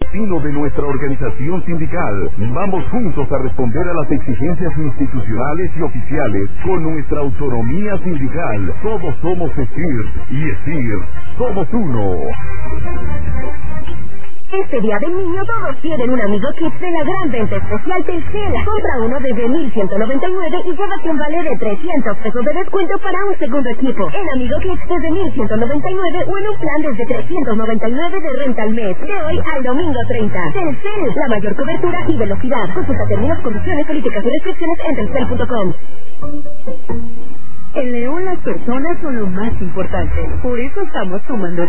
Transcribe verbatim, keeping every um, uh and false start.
destino de nuestra organización sindical. Vamos juntos a responder a las exigencias institucionales y oficiales con nuestra autonomía sindical. Todos somos ESIR y ESIR somos uno. Este día del niño todos quieren un Amigo Kids de la gran venta especial Telcel. Compra uno desde mil ciento noventa y nueve y llévate un vale de trescientos pesos de descuento para un segundo equipo. En Amigo Kids desde mil ciento noventa y nueve o en un plan desde trescientos noventa y nueve de renta al mes. De hoy al domingo treinta. Telcel, la mayor cobertura y velocidad. Consulta términos, condiciones, políticas y restricciones en telcel punto com. En León las personas son lo más importante. Por eso estamos sumando